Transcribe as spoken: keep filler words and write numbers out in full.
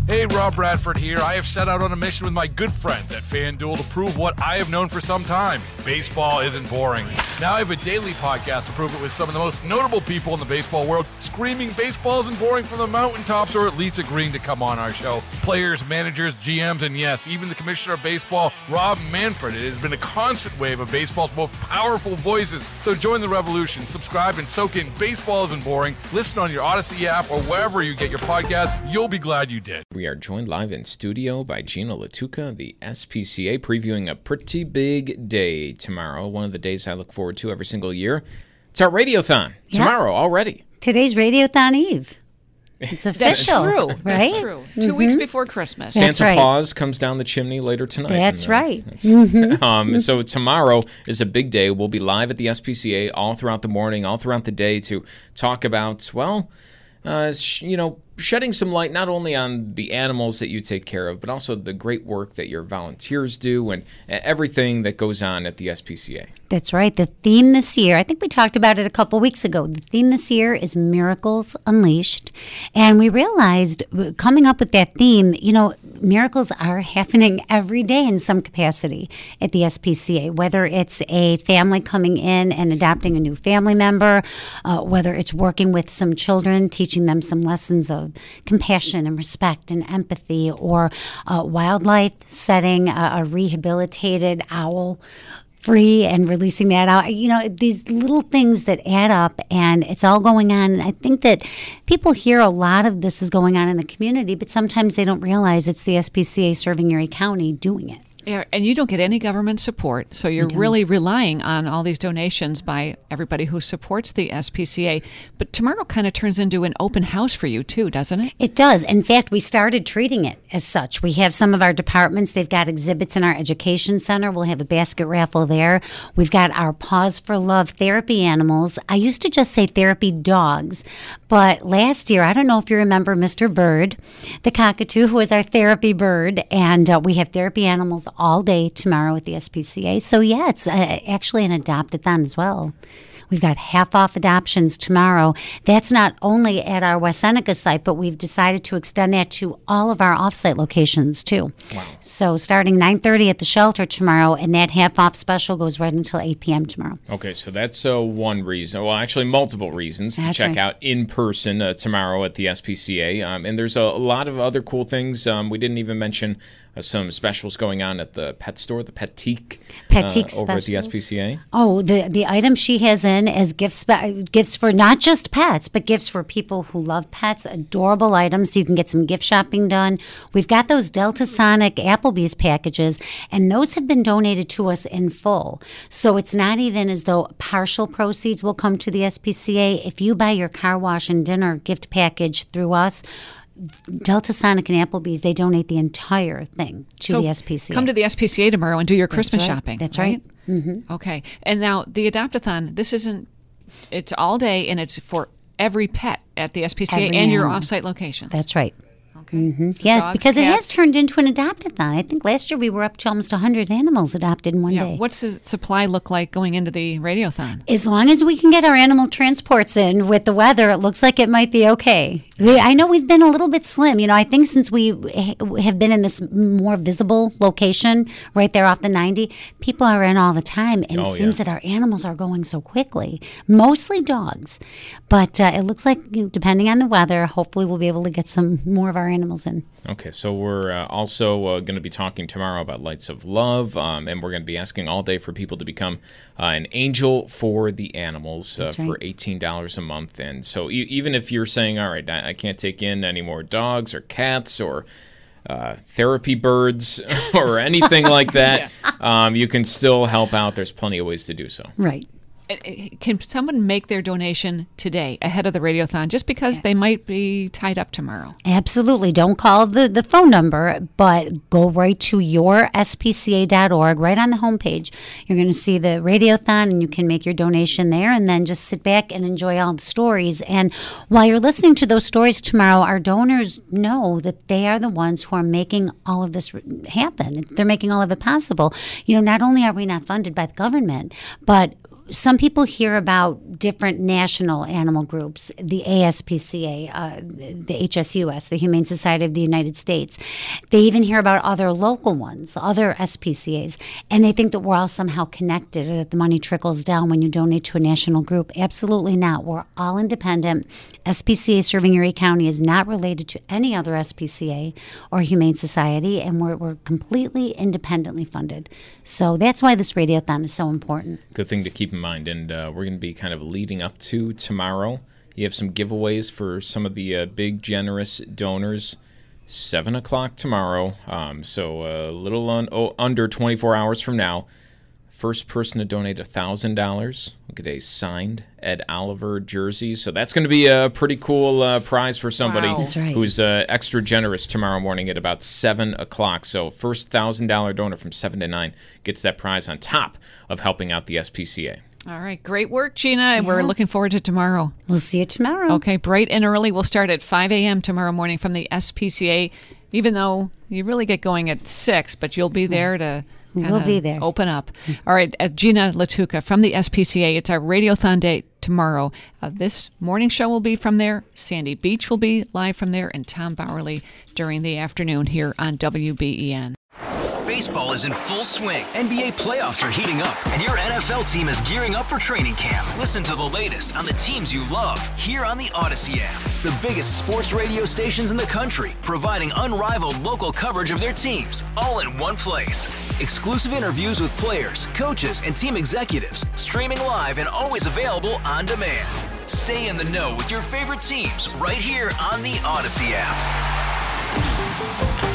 Hey, Rob Bradford here. I have set out on a mission with my good friends at FanDuel to prove what I have known for some time. Baseball isn't boring. Now I have a daily podcast to prove it with some of the most notable people in the baseball world screaming baseball isn't boring from the mountaintops, or at least agreeing to come on our show. Players, managers, G Ms, and yes, even the commissioner of baseball, Rob Manfred. It has been a constant wave of baseball's most powerful voices. So join the revolution. Subscribe and soak in Baseball Isn't Boring. Listen on your Odyssey app or wherever you get your podcasts. You'll be glad you did. We are joined live in studio by Gina Latuca, the S P C A, previewing a pretty big day tomorrow, one of the days I look forward to every single year. It's our Radiothon yeah. tomorrow already. Today's Radiothon Eve. It's official. That's true. Right? That's true. Two mm-hmm. weeks before Christmas. Santa That's right. Claus comes down the chimney later tonight. That's and, uh, right. That's, mm-hmm. um, so tomorrow is a big day. We'll be live at the S P C A all throughout the morning, all throughout the day to talk about, well, uh, sh- you know, shedding some light not only on the animals that you take care of, but also the great work that your volunteers do and everything that goes on at the S P C A. That's right. The theme this year, I think we talked about it a couple weeks ago. The theme this year is Miracles Unleashed. And we realized coming up with that theme, you know, miracles are happening every day in some capacity at the S P C A, whether it's a family coming in and adopting a new family member, uh, whether it's working with some children, teaching them some lessons of compassion and respect and empathy, or uh, wildlife setting a, a rehabilitated owl free and releasing that out. You know, these little things that add up, and it's all going on. And I think that people hear a lot of this is going on in the community, but sometimes they don't realize it's the S P C A serving Erie County doing it. Yeah, and you don't get any government support, so you're really relying on all these donations by everybody who supports the S P C A. But tomorrow kind of turns into an open house for you, too, doesn't it? It does. In fact, we started treating it as such. We have some of our departments. They've got exhibits in our education center. We'll have a basket raffle there. We've got our Pause for Love therapy animals. I used to just say therapy dogs, but last year, I don't know if you remember Mister Bird, the cockatoo, who is our therapy bird, and uh, we have therapy animals all day tomorrow at the S P C A. So, yeah, it's uh, actually an adopt-a-thon as well. We've got half-off adoptions tomorrow. That's not only at our West Seneca site, but we've decided to extend that to all of our off-site locations, too. Wow. So starting nine thirty at the shelter tomorrow, and that half-off special goes right until eight p.m. tomorrow. Okay, so that's uh, one reason. Well, actually, multiple reasons to that's check right. out in person uh, tomorrow at the S P C A. Um, and there's a, a lot of other cool things. Um, we didn't even mention uh, some specials going on at the pet store, the Petique, Petique uh, over at the S P C A. Oh, the the item she has in is gifts gifts for not just pets, but gifts for people who love pets. Adorable items, so you can get some gift shopping done. We've got those Delta Sonic Applebee's packages, and those have been donated to us in full. So it's not even as though partial proceeds will come to the S P C A. If you buy your car wash and dinner gift package through us, Delta Sonic and Applebee's, they donate the entire thing to so the S P C A. Come to the S P C A tomorrow and do your Christmas That's right. shopping. That's right. right? Mm-hmm. Okay. And now the Adopt-a-thon, this isn't, it's all day and it's for every pet at the S P C A Every and your animal. off-site locations. That's right. Okay. Mm-hmm. So Yes, dogs, because it has cats. turned into an adopt-a-thon. I think last year we were up to almost one hundred animals adopted in one Yeah. day. What's the supply look like going into the Radiothon? As long as we can get our animal transports in with the weather, it looks like it might be okay. We, I know we've been a little bit slim. You know, I think since we ha- have been in this more visible location right there off the ninety, people are in all the time, and Oh, it seems yeah. that our animals are going so quickly. Mostly dogs, but uh, it looks like, you know, depending on the weather, hopefully we'll be able to get some more of our animals in. Okay, so we're uh, also uh, going to be talking tomorrow about Lights of Love, um, and we're going to be asking all day for people to become uh, an angel for the animals uh, That's right. for eighteen dollars a month. And so e- even if you're saying, all right, I-, I can't take in any more dogs or cats or uh, therapy birds or anything like that, yeah. um, you can still help out. There's plenty of ways to do so. Right. Can someone make their donation today ahead of the Radiothon just because yeah. they might be tied up tomorrow? Absolutely. Don't call the, the phone number, but go right to your S P C A dot org. Right on the homepage, you're going to see the Radiothon, and you can make your donation there, and then just sit back and enjoy all the stories. And while you're listening to those stories tomorrow, our donors know that they are the ones who are making all of this happen. They're making all of it possible. You know, not only are we not funded by the government, but some people hear about different national animal groups, the A S P C A, uh, the H S U S, the Humane Society of the United States. They even hear about other local ones, other S P C As, and they think that we're all somehow connected or that the money trickles down when you donate to a national group. Absolutely not. We're all independent. S P C A serving Erie County is not related to any other S P C A or Humane Society, and we're, we're completely independently funded. So that's why this radiothon is so important. Good thing to keep in mind, and uh, we're going to be kind of leading up to tomorrow. You have some giveaways for some of the uh, big, generous donors. seven o'clock tomorrow, um, so a little un- oh, under twenty-four hours from now. First person to donate one thousand dollars will get a signed Ed Oliver jersey. So that's going to be a pretty cool uh, prize for somebody Wow. That's right. who's uh, extra generous tomorrow morning at about seven o'clock. So first one thousand dollars donor from seven to nine gets that prize on top of helping out the S P C A. All right. Great work, Gina. And we're looking forward to tomorrow. We'll see you tomorrow. Okay. Bright and early. We'll start at five a.m. tomorrow morning from the S P C A, even though you really get going at six, but you'll be there to We'll kinda be there. open up. All right. Uh, Gina Latuca from the S P C A. It's our Radiothon Day tomorrow. Uh, this morning show will be from there. Sandy Beach will be live from there, and Tom Bowerly during the afternoon here on W B E N. Baseball is in full swing. N B A playoffs are heating up, and your N F L team is gearing up for training camp. Listen to the latest on the teams you love here on the Odyssey app. The biggest sports radio stations in the country, providing unrivaled local coverage of their teams, all in one place. Exclusive interviews with players, coaches, and team executives, streaming live and always available on demand. Stay in the know with your favorite teams right here on the Odyssey app.